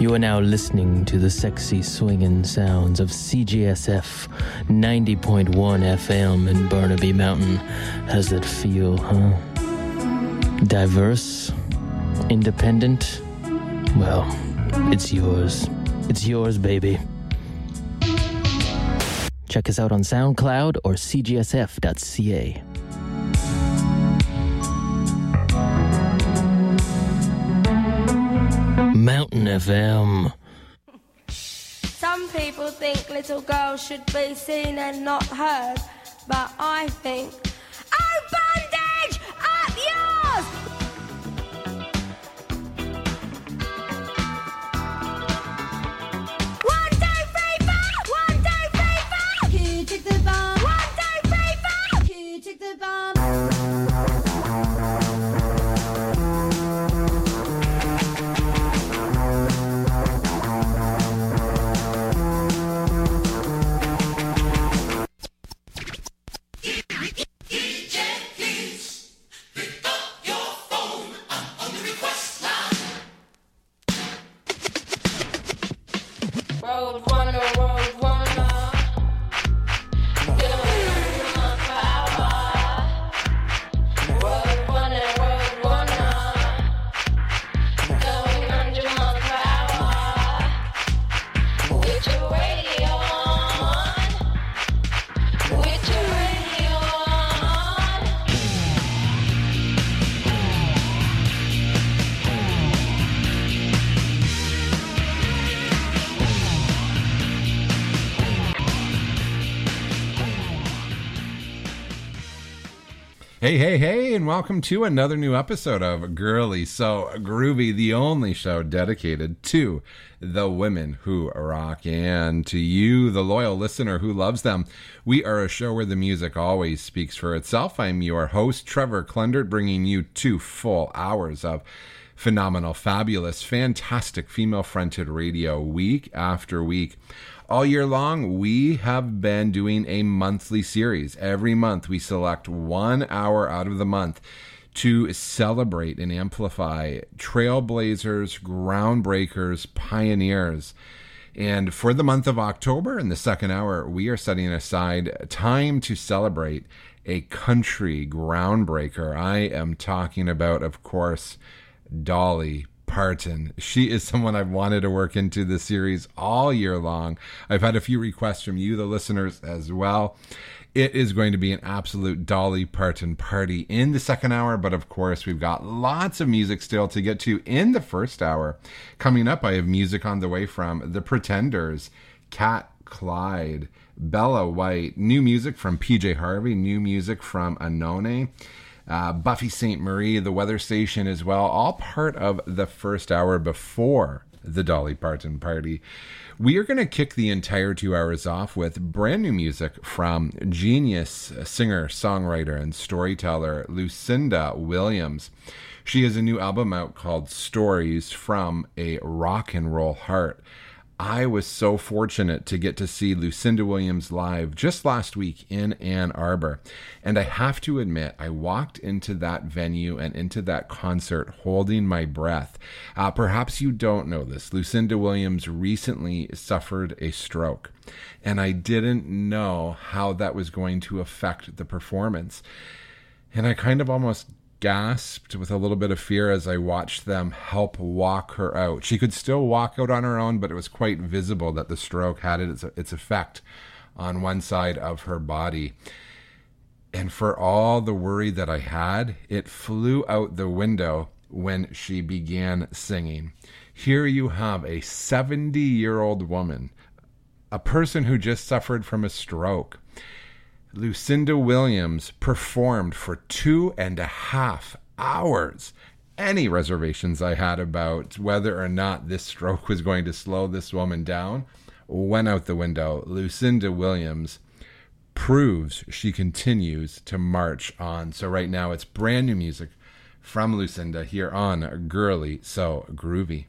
You are now listening to the sexy swinging sounds of CGSF 90.1 FM in Burnaby Mountain. How does that feel, huh? Diverse? Independent? Well, it's yours. It's yours, baby. Check us out on SoundCloud or cgsf.ca. Mountain FM. Some people think little girls should be seen and not heard, but I think, oh, bondage, up yours! One, two, three, four! One, two, three, four! Here, take the bomb. One, two, three, four! Here, take the bomb. Hey, and welcome to another new episode of Girly So Groovy, the only show dedicated to the women who rock and to you, the loyal listener who loves them. We are a show where the music always speaks for itself. I'm your host, Trevor Klendert, bringing you 2 full hours of phenomenal, fabulous, fantastic female-fronted radio week after week. All year long, we have been doing a monthly series. Every month, we select 1 hour out of the month to celebrate and amplify trailblazers, groundbreakers, pioneers. And for the month of October, in the second hour, we are setting aside time to celebrate a country groundbreaker. I am talking about, of course, Dolly Parton. She is someone I've wanted to work into the series all year long. I've had a few requests from you, the listeners, as well. It is going to be an absolute Dolly Parton party in the second hour, but of course, we've got lots of music still to get to in the first hour. Coming up, I have music on the way from The Pretenders, Cat Clyde, Bella White, new music from PJ Harvey, new music from Anone, Buffy St. Marie, The Weather Station as well, all part of the first hour before the Dolly Parton party. We are going to kick the entire 2 hours off with brand new music from genius singer, songwriter, and storyteller Lucinda Williams. She has a new album out called Stories from a Rock and Roll Heart. I was so fortunate to get to see Lucinda Williams live just last week in Ann Arbor. And I have to admit, I walked into that venue and into that concert holding my breath. Perhaps you don't know this. Lucinda Williams recently suffered a stroke. And I didn't know how that was going to affect the performance. And I kind of almost gasped with a little bit of fear as I watched them help walk her out. She could still walk out on her own, but it was quite visible that the stroke had its effect on one side of her body. And for all the worry that I had, it flew out the window when she began singing. Here you have a 70-year-old woman, a person who just suffered from a stroke. Lucinda Williams performed for 2.5 hours. Any reservations I had about whether or not this stroke was going to slow this woman down went out the window. Lucinda Williams proves she continues to march on. So right now it's brand new music from Lucinda here on Girly So Groovy.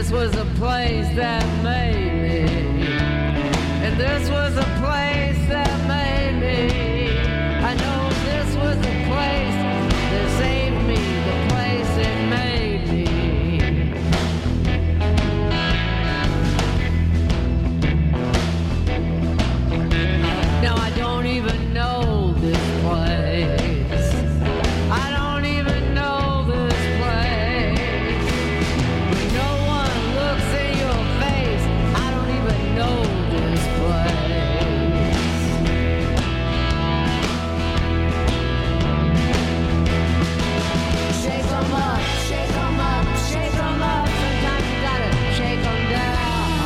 this was a place that made me. And this was a place that made me. I know this was a place that saved me, the place that made me. Now I don't even know this place. I don't even know this place. When no one looks in your face, I don't even know this place. Shake 'em up, shake 'em up, shake 'em up. Sometimes you gotta shake 'em down.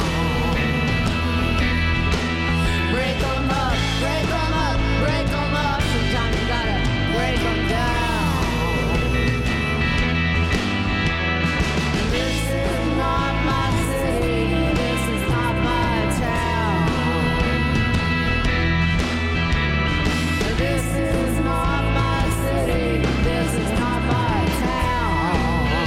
Break 'em up, break 'em up, break 'em up. Sometimes you gotta break 'em down. This is not my city, this is not my town. This is not my city, this is not my town.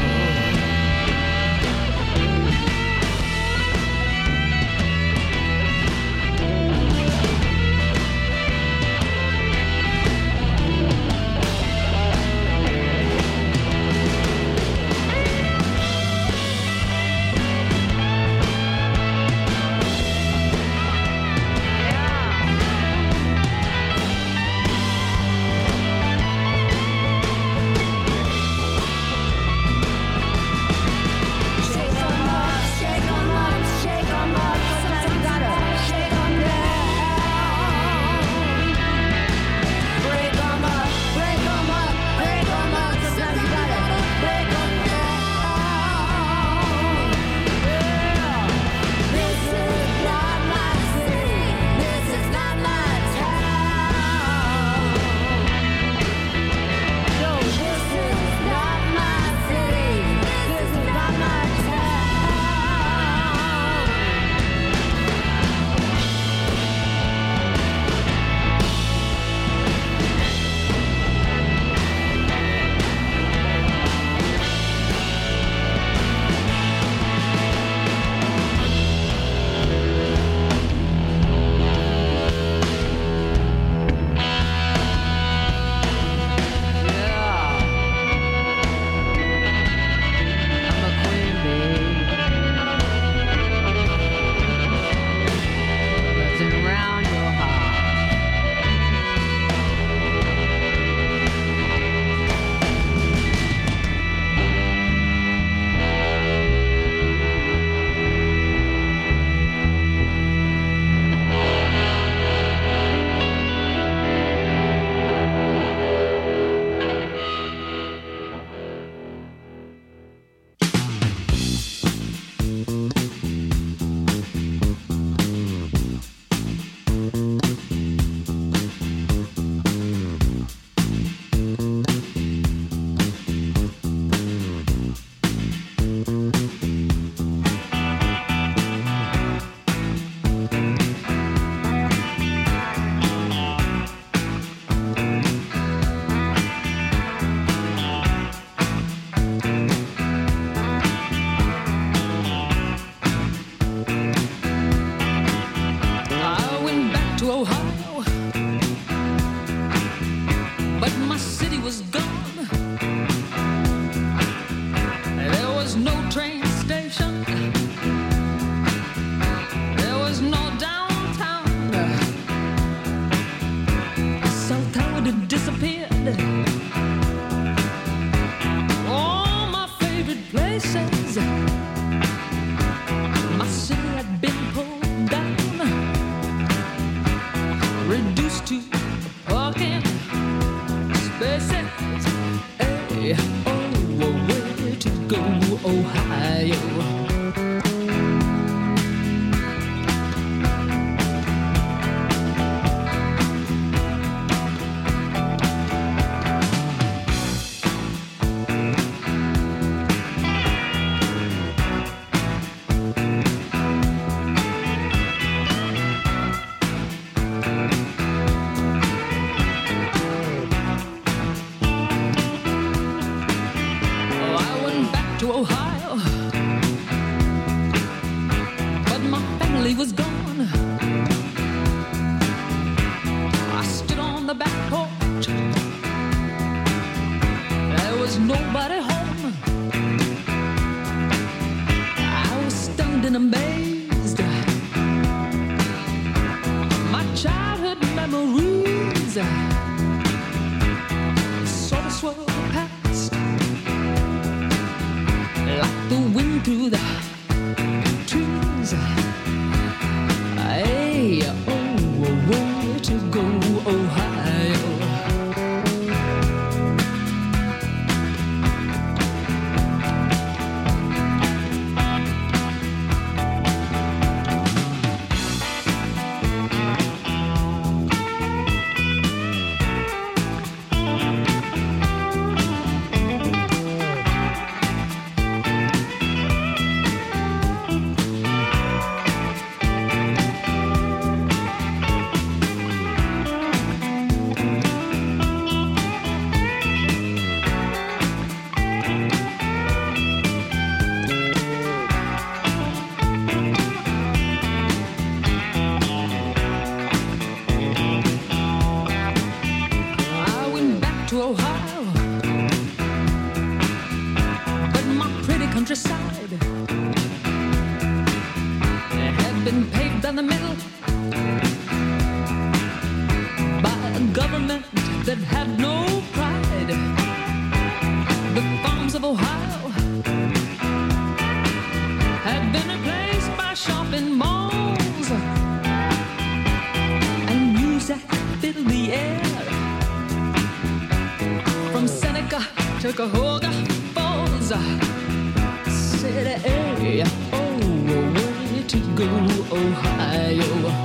Shake 'em up, shake 'em up, shake 'em up. Sometimes you gotta shake 'em down. Break 'em up, break 'em up, break 'em up. Sometimes you gotta break 'em down. Yeah. This is not my city, this is not my town. No, this is not my city, this is not my town. Yeah. I'm a queen bee. Buzzing round your heart. I went back to Ohio, but my city was gone. There was no train station, there was no downtown. South Tower had disappeared. All my favorite places, my city had been pulled down, reduced to parking spaces. Hey, oh, where to go, Ohio? Oh, I went back to Ohio, countryside had been paved down the middle by a government that had no pride. The farms of Ohio had been replaced by shopping malls, and music filled the air from Seneca to Cuyahoga Falls. City, hey, oh, way to go, Ohio.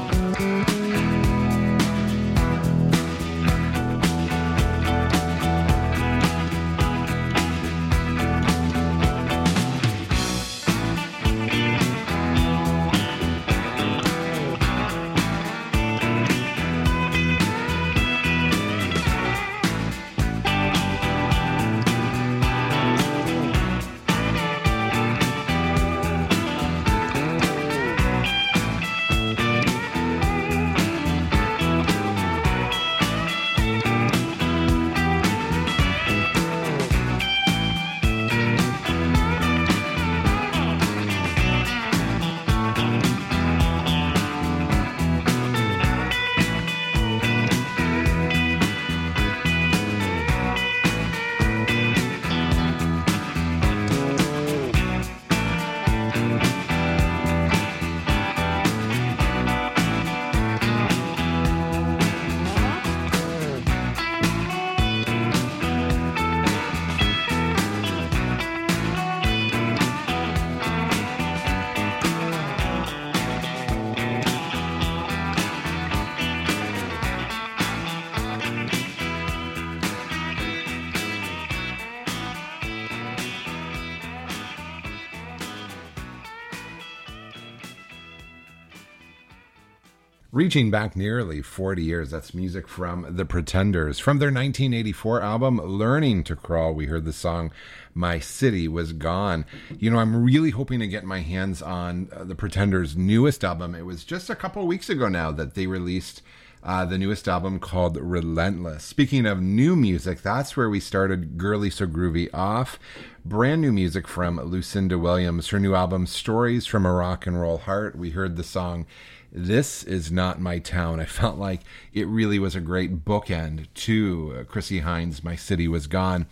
Reaching back nearly 40 years, that's music from The Pretenders. From their 1984 album, Learning to Crawl, we heard the song My City Was Gone. You know, I'm really hoping to get my hands on The Pretenders' newest album. It was just a couple weeks ago now that they released the newest album called Relentless. Speaking of new music, that's where we started Girly So Groovy off. Brand new music from Lucinda Williams. Her new album, Stories from a Rock and Roll Heart. We heard the song This Is Not My Town. I felt like it really was a great bookend to Chrissie Hynde's My City Was Gone.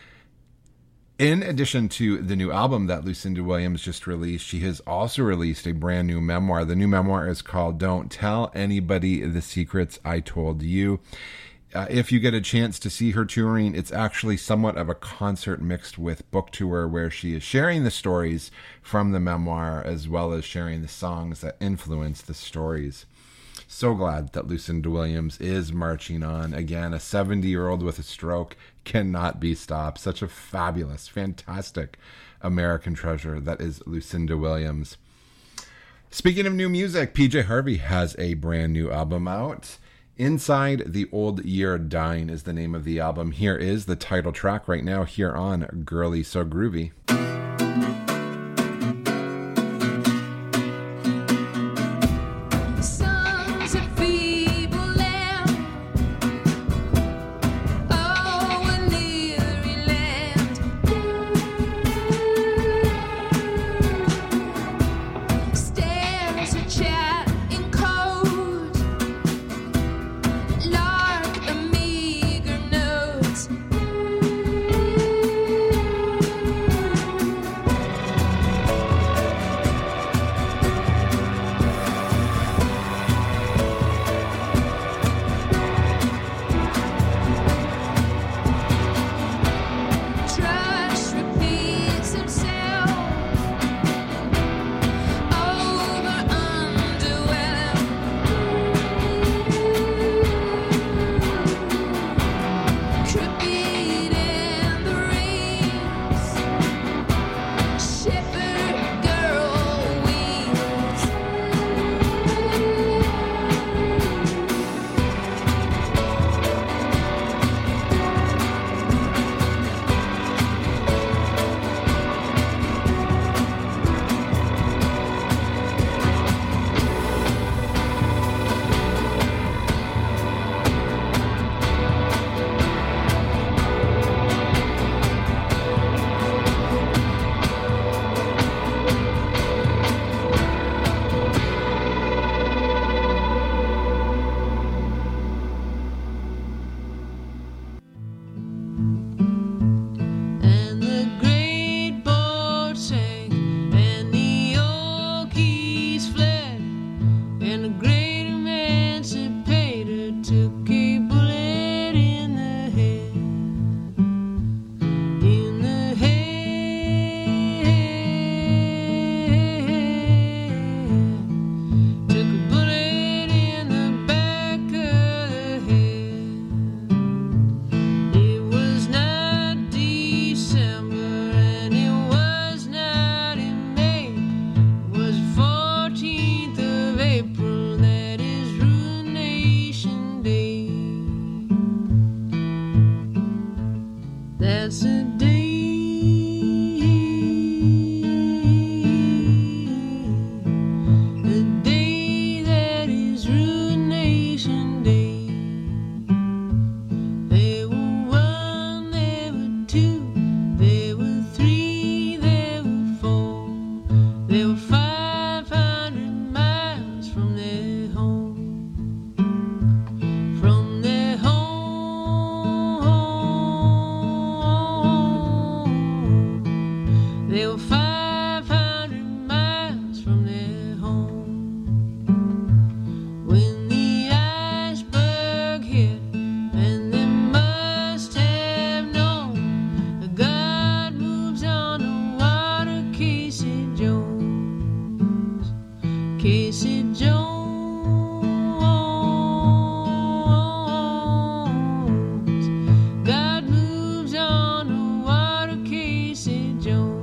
In addition to the new album that Lucinda Williams just released, she has also released a brand new memoir. The new memoir is called Don't Tell Anybody the Secrets I Told You. If you get a chance to see her touring, it's actually somewhat of a concert mixed with book tour, where she is sharing the stories from the memoir as well as sharing the songs that influence the stories. So glad that Lucinda Williams is marching on. Again, a 70-year-old with a stroke cannot be stopped. Such a fabulous, fantastic American treasure that is Lucinda Williams. Speaking of new music, PJ Harvey has a brand new album out. Inside the Old Year Dying is the name of the album. Here is the title track right now here on Girly So Groovy. They were 500 miles from their home when the iceberg hit, and they must have known that God moves on the water. Casey Jones, Casey Jones. God moves on the water, Casey Jones.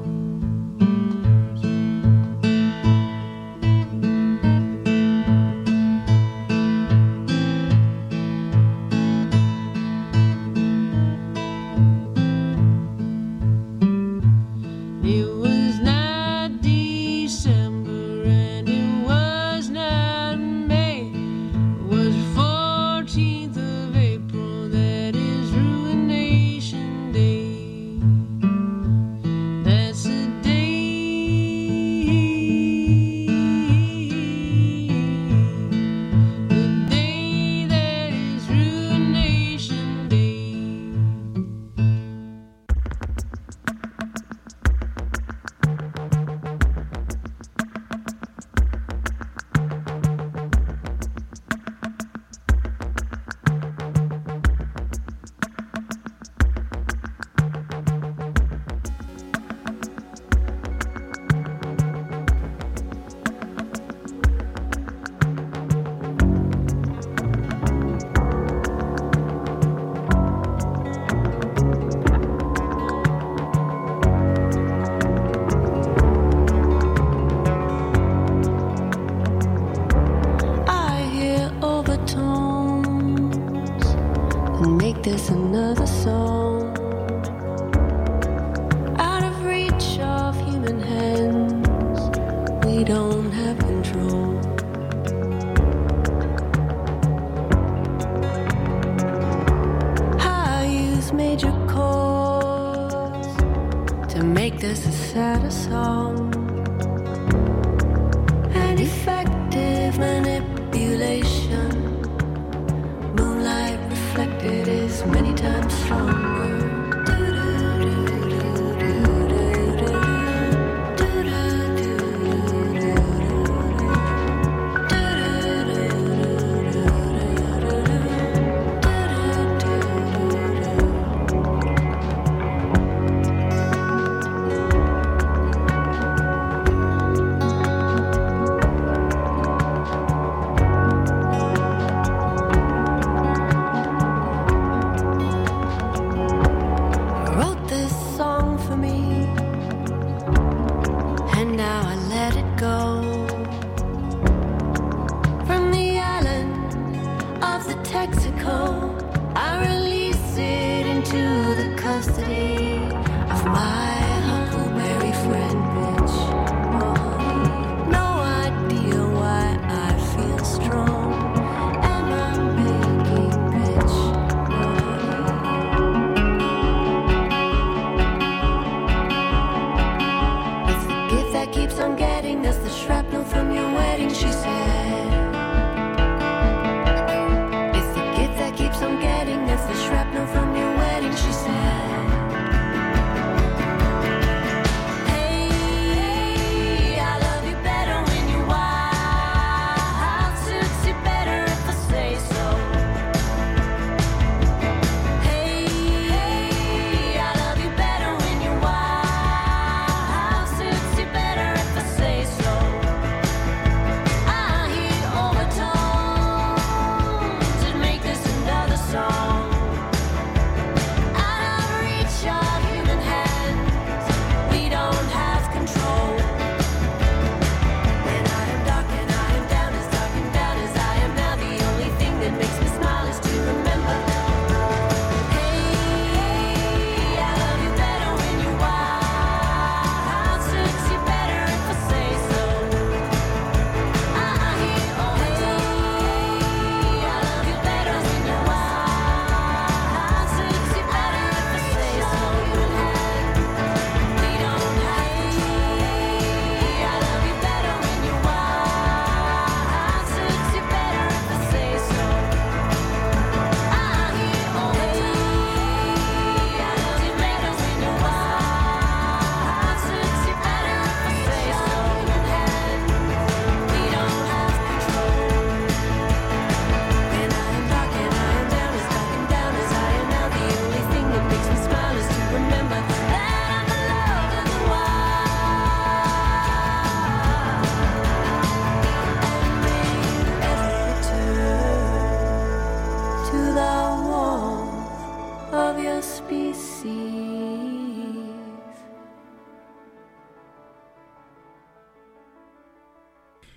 It was not December and it was not May. It was 14th of April, that is Ruination Day. That's the day that is Ruination Day. I hear overtones and make this another song. Out of reach of human hands, we don't have control. I use major chords to make this a sadder song. An effective manipulation. Moonlight reflected is many times stronger. Wrote this song for me, and now I let it go. From the island of the Texaco, I release it into the custody of my huckleberry friend, bitch. No idea why I feel strong. Am I making bitch? It's the gift that keeps on getting. That's the shrapnel from your wedding, she said. It's the gift that keeps on getting. That's the shrapnel from your wedding, she said. Hey, I love you better when you're wild. Suits you better if I say so. Hey, I love you better when you're wild. Suits you better if I say so.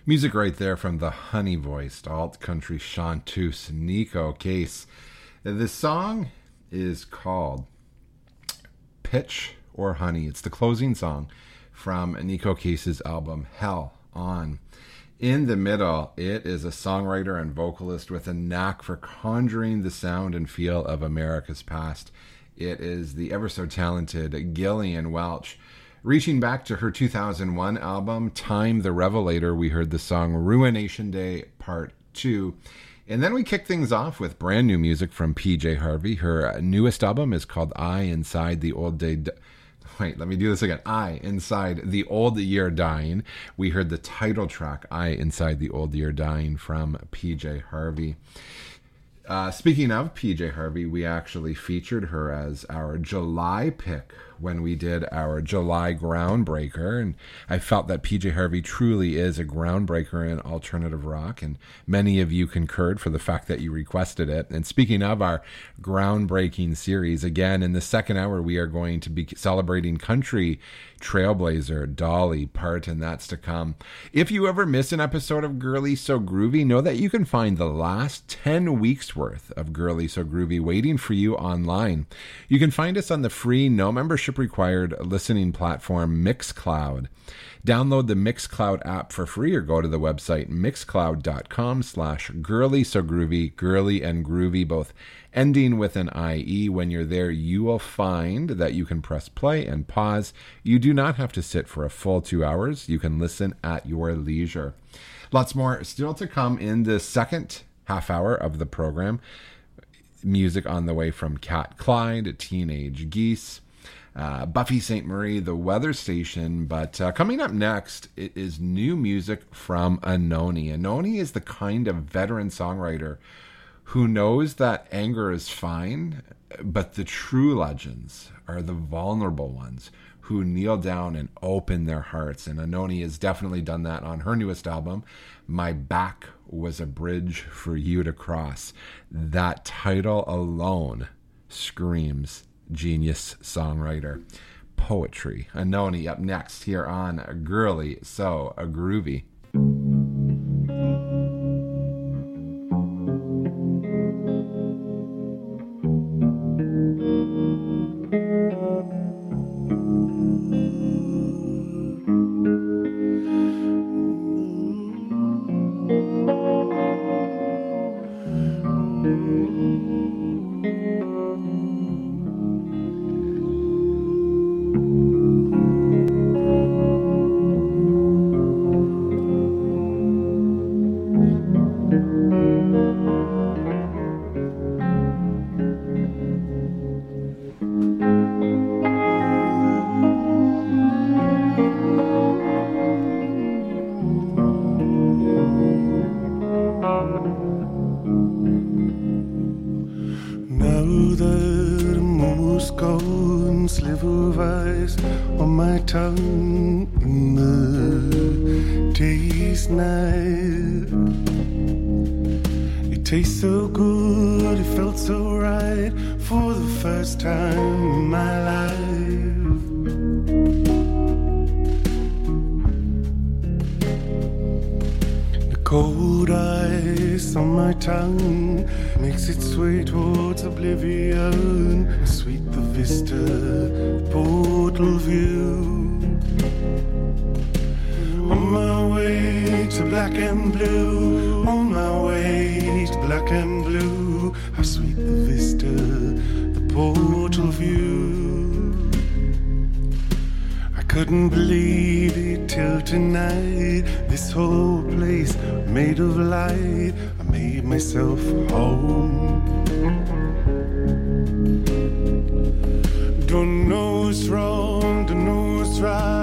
Music right there from the honey-voiced alt-country chanteuse Neko Case. The song is called Pitch or Honey. It's the closing song from Neko Case's album Hell On. In the middle, it is a songwriter and vocalist with a knack for conjuring the sound and feel of America's past. It is the ever-so-talented Gillian Welch. Reaching back to her 2001 album, Time the Revelator, we heard the song Ruination Day Part 2. And then we kick things off with brand new music from PJ Harvey. Her newest album is called I Inside the Old Day... Wait, let me do this again. I Inside the Old Year Dying. We heard the title track, I Inside the Old Year Dying, from PJ Harvey. Speaking of PJ Harvey, we actually featured her as our July pick when we did our July Groundbreaker, and I felt that PJ Harvey truly is a groundbreaker in alternative rock, and many of you concurred for the fact that you requested it. And speaking of our groundbreaking series, again, in the second hour, we are going to be celebrating country trailblazer Dolly Parton. That's to come. If you ever miss an episode of Girly So Groovy, know that you can find the last 10 weeks worth of Girly So Groovy waiting for you online. You can find us on the free, no membership required listening platform Mixcloud. Download the Mixcloud app for free or go to the website mixcloud.com/girly-so-groovy, girly and groovy, both ending with an IE. When you're there, you will find that you can press play and pause. You do not have to sit for a full 2 hours. You can listen at your leisure. Lots more still to come in the second half hour of the program. Music on the way from Cat Clyde, Teenage Geese, Buffy St. Marie, The Weather Station. But coming up next, it is new music from Anoni. Anoni is the kind of veteran songwriter who knows that anger is fine, but the true legends are the vulnerable ones who kneel down and open their hearts. And Anoni has definitely done that on her newest album, My Back Was a Bridge for You to Cross. That title alone screams genius songwriter. Poetry. Anoni up next here on Girly So Groovy. Don't know what's wrong, don't know what's right.